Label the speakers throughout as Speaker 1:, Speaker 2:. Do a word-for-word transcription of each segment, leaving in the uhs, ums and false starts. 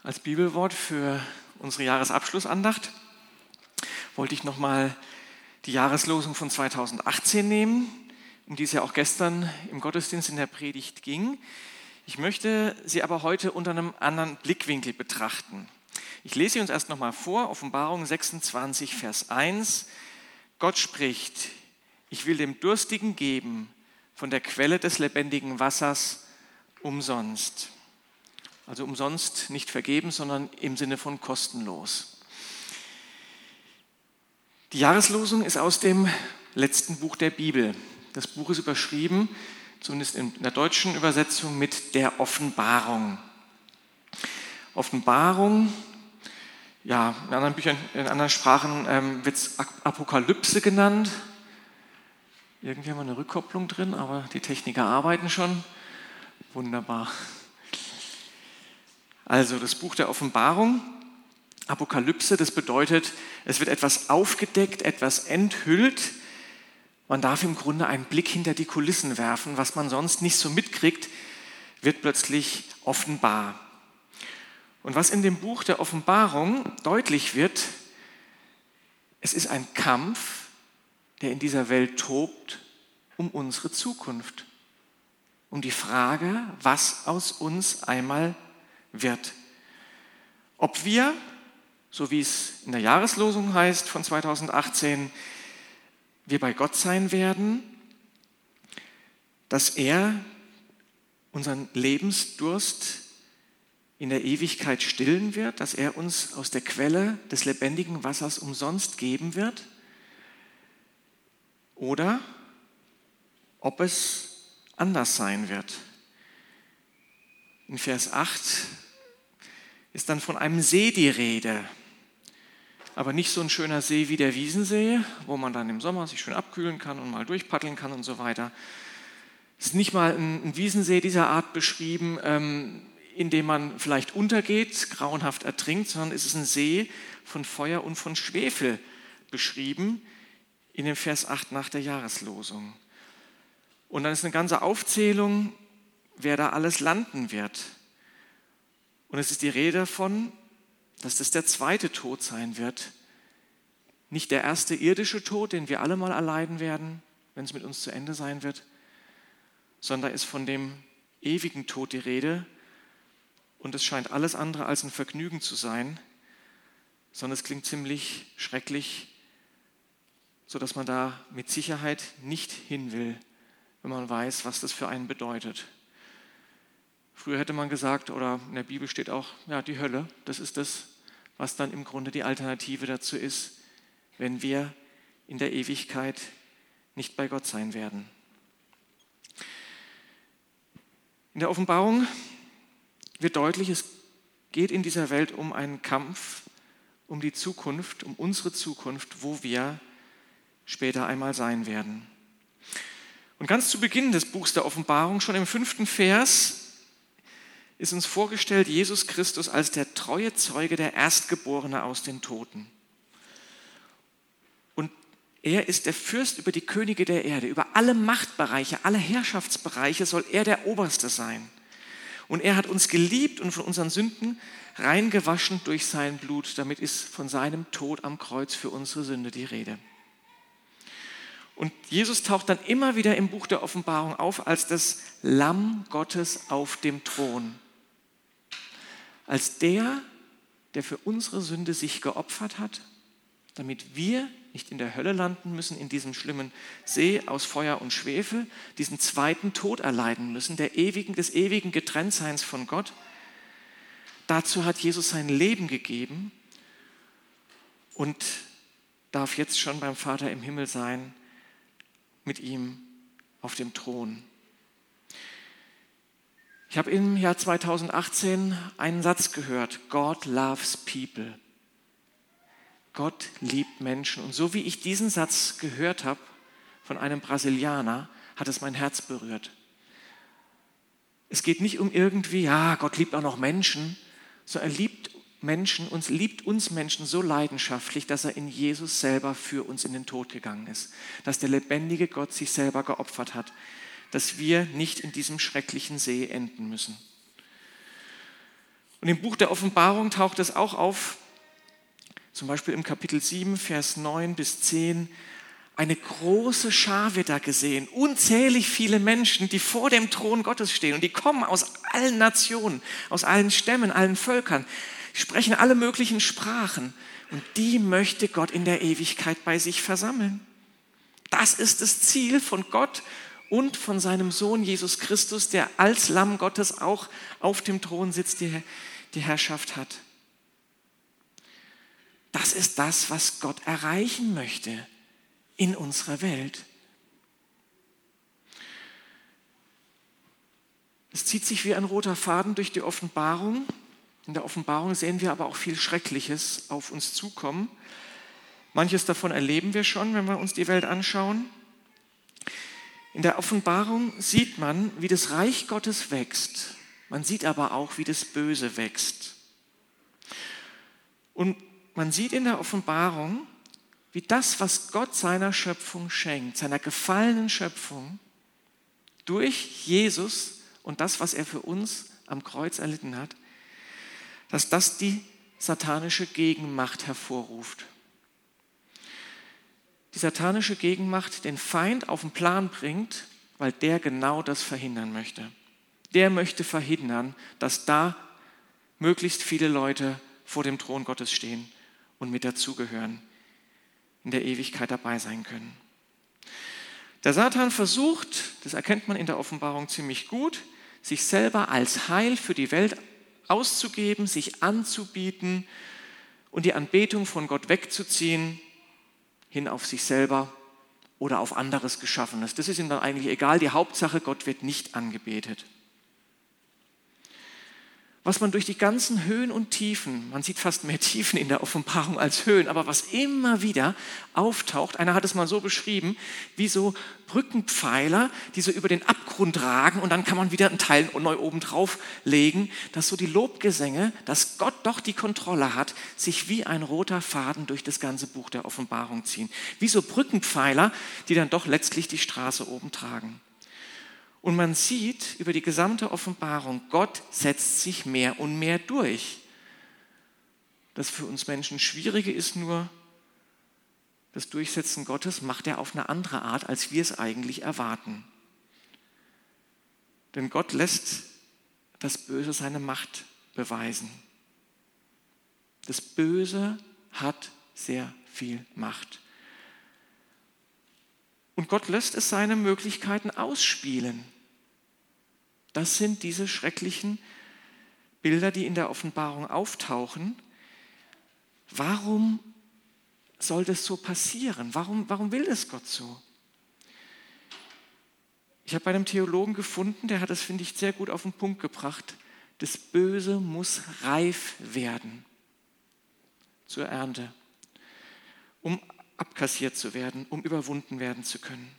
Speaker 1: Als Bibelwort für unsere Jahresabschlussandacht wollte ich nochmal die Jahreslosung von zweitausendachtzehn nehmen, um die es ja auch gestern im Gottesdienst in der Predigt ging. Ich möchte sie aber heute unter einem anderen Blickwinkel betrachten. Ich lese sie uns erst nochmal vor, Offenbarung sechsundzwanzig, Vers eins. Gott spricht: Ich will dem Durstigen geben von der Quelle des lebendigen Wassers umsonst. Also umsonst nicht vergeben, sondern im Sinne von kostenlos. Die Jahreslosung ist aus dem letzten Buch der Bibel. Das Buch ist überschrieben, zumindest in der deutschen Übersetzung, mit der Offenbarung. Offenbarung, ja, in anderen Büchern, in anderen Sprachen ähm, wird es Apokalypse genannt. Irgendwie haben wir eine Rückkopplung drin, aber die Techniker arbeiten schon. Wunderbar. Also das Buch der Offenbarung, Apokalypse, das bedeutet, es wird etwas aufgedeckt, etwas enthüllt. Man darf im Grunde einen Blick hinter die Kulissen werfen. Was man sonst nicht so mitkriegt, wird plötzlich offenbar. Und was in dem Buch der Offenbarung deutlich wird, es ist ein Kampf, der in dieser Welt tobt, um unsere Zukunft. Um die Frage, was aus uns einmal wird. Ob wir, so wie es in der Jahreslosung heißt von zweitausendachtzehn, wir bei Gott sein werden, dass er unseren Lebensdurst in der Ewigkeit stillen wird, dass er uns aus der Quelle des lebendigen Wassers umsonst geben wird, oder ob es anders sein wird. In Vers acht ist dann von einem See die Rede, aber nicht so ein schöner See wie der Wiesensee, wo man dann im Sommer sich schön abkühlen kann und mal durchpaddeln kann und so weiter. Es ist nicht mal ein Wiesensee dieser Art beschrieben, in dem man vielleicht untergeht, grauenhaft ertrinkt, sondern es ist ein See von Feuer und von Schwefel beschrieben in dem Vers acht nach der Jahreslosung. Und dann ist eine ganze Aufzählung, wer da alles landen wird. Und es ist die Rede davon, dass das der zweite Tod sein wird. Nicht der erste irdische Tod, den wir alle mal erleiden werden, wenn es mit uns zu Ende sein wird, sondern ist von dem ewigen Tod die Rede. Und es scheint alles andere als ein Vergnügen zu sein, sondern es klingt ziemlich schrecklich, sodass man da mit Sicherheit nicht hin will, wenn man weiß, was das für einen bedeutet. Früher hätte man gesagt, oder in der Bibel steht auch, ja, die Hölle, das ist das, was dann im Grunde die Alternative dazu ist, wenn wir in der Ewigkeit nicht bei Gott sein werden. In der Offenbarung wird deutlich, es geht in dieser Welt um einen Kampf, um die Zukunft, um unsere Zukunft, wo wir später einmal sein werden. Und ganz zu Beginn des Buchs der Offenbarung, schon im fünften Vers, ist uns vorgestellt Jesus Christus als der treue Zeuge, der Erstgeborene aus den Toten. Und er ist der Fürst über die Könige der Erde, über alle Machtbereiche, alle Herrschaftsbereiche soll er der Oberste sein. Und er hat uns geliebt und von unseren Sünden reingewaschen durch sein Blut. Damit ist von seinem Tod am Kreuz für unsere Sünde die Rede. Und Jesus taucht dann immer wieder im Buch der Offenbarung auf als das Lamm Gottes auf dem Thron. Als der, der für unsere Sünde sich geopfert hat, damit wir nicht in der Hölle landen müssen, in diesem schlimmen See aus Feuer und Schwefel, diesen zweiten Tod erleiden müssen, der ewigen, des ewigen Getrenntseins von Gott. Dazu hat Jesus sein Leben gegeben und darf jetzt schon beim Vater im Himmel sein, mit ihm auf dem Thron. Ich habe im Jahr zweitausendachtzehn einen Satz gehört: God loves people. Gott liebt Menschen. Und so wie ich diesen Satz gehört habe von einem Brasilianer, hat es mein Herz berührt. Es geht nicht um irgendwie, ja, Gott liebt auch noch Menschen, sondern er liebt Menschen, uns liebt uns Menschen so leidenschaftlich, dass er in Jesus selber für uns in den Tod gegangen ist. Dass der lebendige Gott sich selber geopfert hat. Dass wir nicht in diesem schrecklichen See enden müssen. Und im Buch der Offenbarung taucht es auch auf, zum Beispiel im Kapitel sieben, Vers neun bis zehn. Eine große Schar wird da gesehen, unzählig viele Menschen, die vor dem Thron Gottes stehen. Und die kommen aus allen Nationen, aus allen Stämmen, allen Völkern, sprechen alle möglichen Sprachen. Und die möchte Gott in der Ewigkeit bei sich versammeln. Das ist das Ziel von Gott und von seinem Sohn Jesus Christus, der als Lamm Gottes auch auf dem Thron sitzt, die die Herrschaft hat. Das ist das, was Gott erreichen möchte in unserer Welt. Es zieht sich wie ein roter Faden durch die Offenbarung. In der Offenbarung sehen wir aber auch viel Schreckliches auf uns zukommen. Manches davon erleben wir schon, wenn wir uns die Welt anschauen. In der Offenbarung sieht man, wie das Reich Gottes wächst. Man sieht aber auch, wie das Böse wächst. Und man sieht in der Offenbarung, wie das, was Gott seiner Schöpfung schenkt, seiner gefallenen Schöpfung, durch Jesus und das, was er für uns am Kreuz erlitten hat, dass das die satanische Gegenmacht hervorruft. Die satanische Gegenmacht den Feind auf den Plan bringt, weil der genau das verhindern möchte. Der möchte verhindern, dass da möglichst viele Leute vor dem Thron Gottes stehen und mit dazugehören, in der Ewigkeit dabei sein können. Der Satan versucht, das erkennt man in der Offenbarung ziemlich gut, sich selber als Heil für die Welt auszugeben, sich anzubieten und die Anbetung von Gott wegzuziehen, hin auf sich selber oder auf anderes Geschaffenes. Das ist ihm dann eigentlich egal. Die Hauptsache, Gott wird nicht angebetet. Was man durch die ganzen Höhen und Tiefen, man sieht fast mehr Tiefen in der Offenbarung als Höhen, aber was immer wieder auftaucht, einer hat es mal so beschrieben, wie so Brückenpfeiler, die so über den Abgrund ragen und dann kann man wieder einen Teil neu oben drauf legen, dass so die Lobgesänge, dass Gott doch die Kontrolle hat, sich wie ein roter Faden durch das ganze Buch der Offenbarung ziehen. Wie so Brückenpfeiler, die dann doch letztlich die Straße oben tragen. Und man sieht über die gesamte Offenbarung, Gott setzt sich mehr und mehr durch. Das für uns Menschen Schwierige ist nur, das Durchsetzen Gottes macht er auf eine andere Art, als wir es eigentlich erwarten. Denn Gott lässt das Böse seine Macht beweisen. Das Böse hat sehr viel Macht. Und Gott lässt es seine Möglichkeiten ausspielen. Das sind diese schrecklichen Bilder, die in der Offenbarung auftauchen. Warum soll das so passieren? Warum, warum will das Gott so? Ich habe bei einem Theologen gefunden, der hat das, finde ich, sehr gut auf den Punkt gebracht. Das Böse muss reif werden zur Ernte, um abkassiert zu werden, um überwunden werden zu können.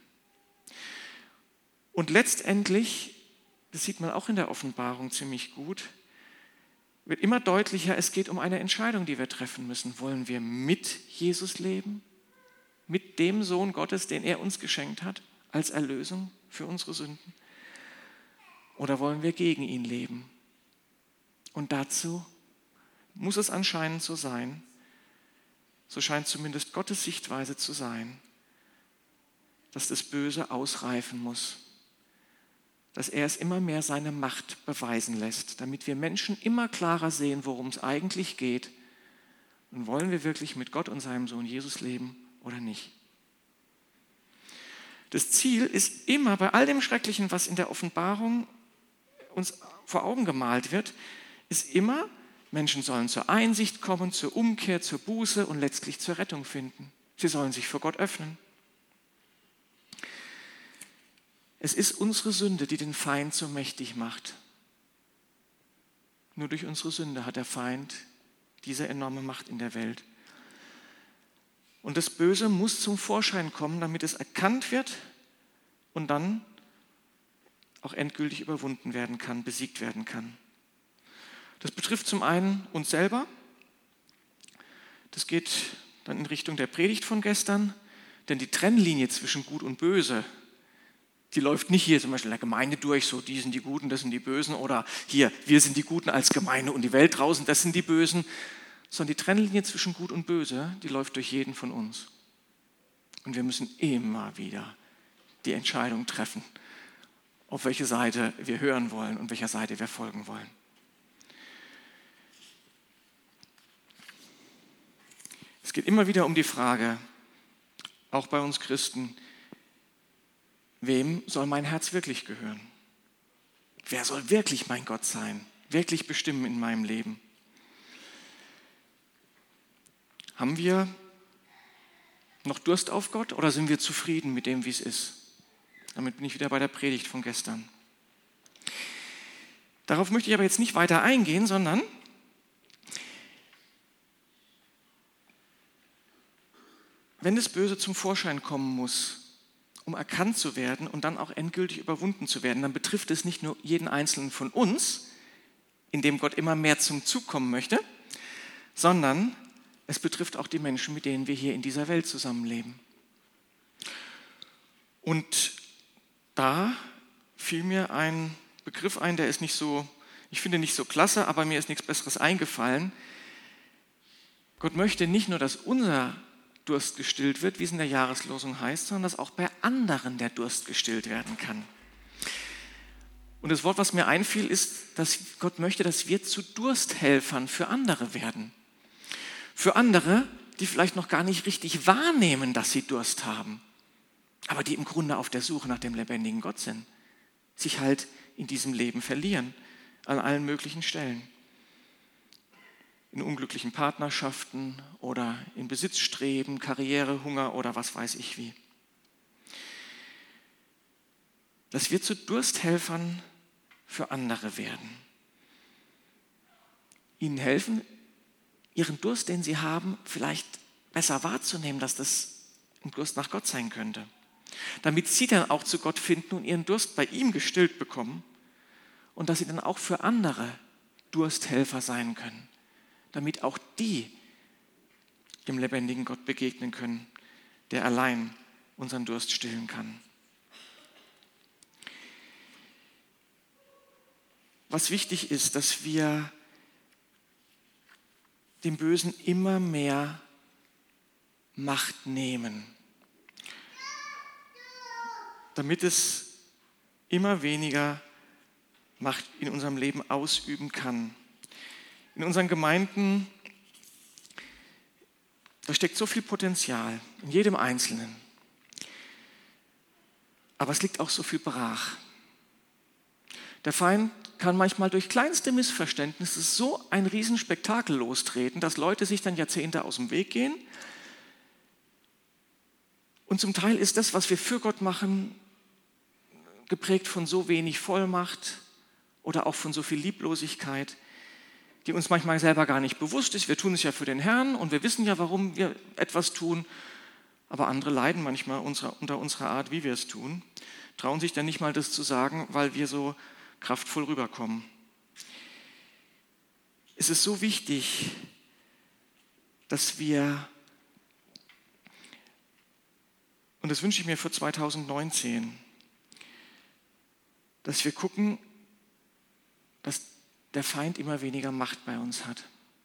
Speaker 1: Und letztendlich, das sieht man auch in der Offenbarung ziemlich gut, wird immer deutlicher, es geht um eine Entscheidung, die wir treffen müssen. Wollen wir mit Jesus leben? Mit dem Sohn Gottes, den er uns geschenkt hat, als Erlösung für unsere Sünden? Oder wollen wir gegen ihn leben? Und dazu muss es anscheinend so sein, so scheint zumindest Gottes Sichtweise zu sein, dass das Böse ausreifen muss, dass er es immer mehr seine Macht beweisen lässt, damit wir Menschen immer klarer sehen, worum es eigentlich geht und wollen wir wirklich mit Gott und seinem Sohn Jesus leben oder nicht. Das Ziel ist immer bei all dem Schrecklichen, was in der Offenbarung uns vor Augen gemalt wird, ist immer, Menschen sollen zur Einsicht kommen, zur Umkehr, zur Buße und letztlich zur Rettung finden. Sie sollen sich vor Gott öffnen. Es ist unsere Sünde, die den Feind so mächtig macht. Nur durch unsere Sünde hat der Feind diese enorme Macht in der Welt. Und das Böse muss zum Vorschein kommen, damit es erkannt wird und dann auch endgültig überwunden werden kann, besiegt werden kann. Das betrifft zum einen uns selber. Das geht dann in Richtung der Predigt von gestern, denn die Trennlinie zwischen Gut und Böse, Die läuft nicht hier zum Beispiel in der Gemeinde durch, so die sind die Guten, das sind die Bösen, oder hier, wir sind die Guten als Gemeinde und die Welt draußen, das sind die Bösen, sondern die Trennlinie zwischen Gut und Böse, die läuft durch jeden von uns. Und wir müssen immer wieder die Entscheidung treffen, auf welche Seite wir hören wollen und welcher Seite wir folgen wollen. Es geht immer wieder um die Frage, auch bei uns Christen, wem soll mein Herz wirklich gehören? Wer soll wirklich mein Gott sein, wirklich bestimmen in meinem Leben? Haben wir noch Durst auf Gott oder sind wir zufrieden mit dem, wie es ist? Damit bin ich wieder bei der Predigt von gestern. Darauf möchte ich aber jetzt nicht weiter eingehen, sondern wenn das Böse zum Vorschein kommen muss, um erkannt zu werden und dann auch endgültig überwunden zu werden, dann betrifft es nicht nur jeden Einzelnen von uns, in dem Gott immer mehr zum Zug kommen möchte, sondern es betrifft auch die Menschen, mit denen wir hier in dieser Welt zusammenleben. Und da fiel mir ein Begriff ein, der ist nicht so, ich finde nicht so klasse, aber mir ist nichts Besseres eingefallen. Gott möchte nicht nur, dass unser Durst gestillt wird, wie es in der Jahreslosung heißt, sondern dass auch bei anderen der Durst gestillt werden kann. Und das Wort, was mir einfiel, ist, dass Gott möchte, dass wir zu Dursthelfern für andere werden. Für andere, die vielleicht noch gar nicht richtig wahrnehmen, dass sie Durst haben, aber die im Grunde auf der Suche nach dem lebendigen Gott sind, sich halt in diesem Leben verlieren, an allen möglichen Stellen. In unglücklichen Partnerschaften oder in Besitzstreben, Karrierehunger oder was weiß ich wie. Dass wir zu Dursthelfern für andere werden. Ihnen helfen, ihren Durst, den sie haben, vielleicht besser wahrzunehmen, dass das ein Durst nach Gott sein könnte. Damit sie dann auch zu Gott finden und ihren Durst bei ihm gestillt bekommen und dass sie dann auch für andere Dursthelfer sein können. Damit auch die dem lebendigen Gott begegnen können, der allein unseren Durst stillen kann. Was wichtig ist, dass wir dem Bösen immer mehr Macht nehmen, damit es immer weniger Macht in unserem Leben ausüben kann. In unseren Gemeinden, da steckt so viel Potenzial, in jedem Einzelnen. Aber es liegt auch so viel brach. Der Feind kann manchmal durch kleinste Missverständnisse so ein Riesenspektakel lostreten, dass Leute sich dann Jahrzehnte aus dem Weg gehen. Und zum Teil ist das, was wir für Gott machen, geprägt von so wenig Vollmacht oder auch von so viel Lieblosigkeit, die uns manchmal selber gar nicht bewusst ist. Wir tun es ja für den Herrn und wir wissen ja, warum wir etwas tun, aber andere leiden manchmal unter unserer Art, wie wir es tun, trauen sich dann nicht mal das zu sagen, weil wir so kraftvoll rüberkommen. Es ist so wichtig, dass wir, und das wünsche ich mir für zweitausendneunzehn, dass wir gucken, dass der Feind immer weniger Macht bei uns hat.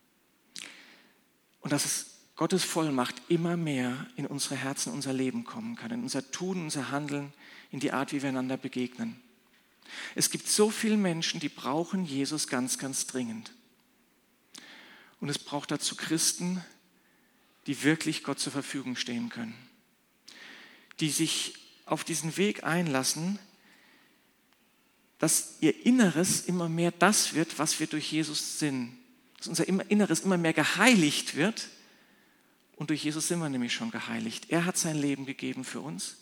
Speaker 1: Und dass es Gottes Vollmacht immer mehr in unsere Herzen, unser Leben kommen kann, in unser Tun, unser Handeln, in die Art, wie wir einander begegnen. Es gibt so viele Menschen, die brauchen Jesus ganz, ganz dringend. Und es braucht dazu Christen, die wirklich Gott zur Verfügung stehen können. Die sich auf diesen Weg einlassen, dass ihr Inneres immer mehr das wird, was wir durch Jesus sind. Dass unser Inneres immer mehr geheiligt wird. Und durch Jesus sind wir nämlich schon geheiligt. Er hat sein Leben gegeben für uns.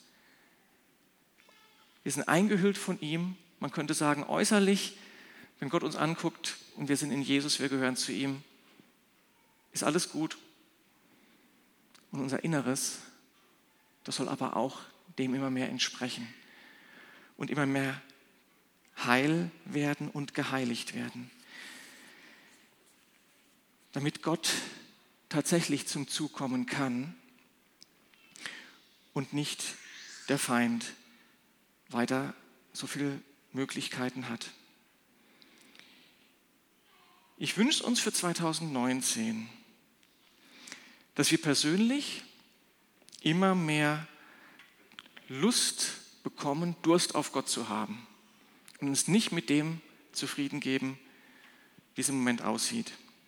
Speaker 1: Wir sind eingehüllt von ihm. Man könnte sagen, äußerlich, wenn Gott uns anguckt und wir sind in Jesus, wir gehören zu ihm, ist alles gut. Und unser Inneres, das soll aber auch dem immer mehr entsprechen und immer mehr heil werden und geheiligt werden. Damit Gott tatsächlich zum Zug kommen kann und nicht der Feind weiter so viele Möglichkeiten hat. Ich wünsche uns für zweitausendneunzehn, dass wir persönlich immer mehr Lust bekommen, Durst auf Gott zu haben und uns nicht mit dem zufrieden geben, wie es im Moment aussieht.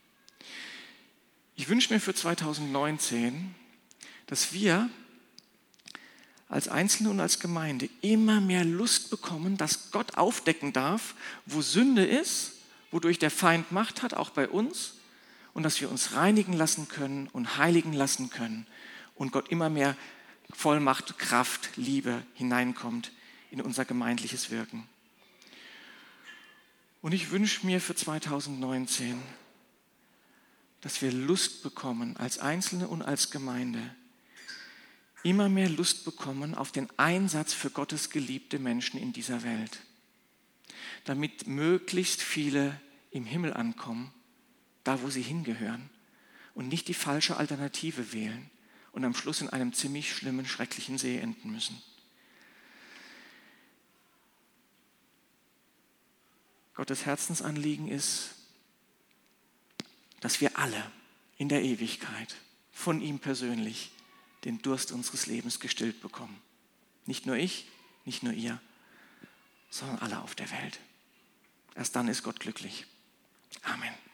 Speaker 1: Ich wünsche mir für zweitausendneunzehn, dass wir als Einzelne und als Gemeinde immer mehr Lust bekommen, dass Gott aufdecken darf, wo Sünde ist, wodurch der Feind Macht hat, auch bei uns, und dass wir uns reinigen lassen können und heiligen lassen können und Gott immer mehr Vollmacht, Kraft, Liebe hineinkommt in unser gemeindliches Wirken. Und ich wünsche mir für zweitausendneunzehn, dass wir Lust bekommen, als Einzelne und als Gemeinde, immer mehr Lust bekommen auf den Einsatz für Gottes geliebte Menschen in dieser Welt, damit möglichst viele im Himmel ankommen, da wo sie hingehören und nicht die falsche Alternative wählen und am Schluss in einem ziemlich schlimmen, schrecklichen See enden müssen. Gottes Herzensanliegen ist, dass wir alle in der Ewigkeit von ihm persönlich den Durst unseres Lebens gestillt bekommen. Nicht nur ich, nicht nur ihr, sondern alle auf der Welt. Erst dann ist Gott glücklich. Amen.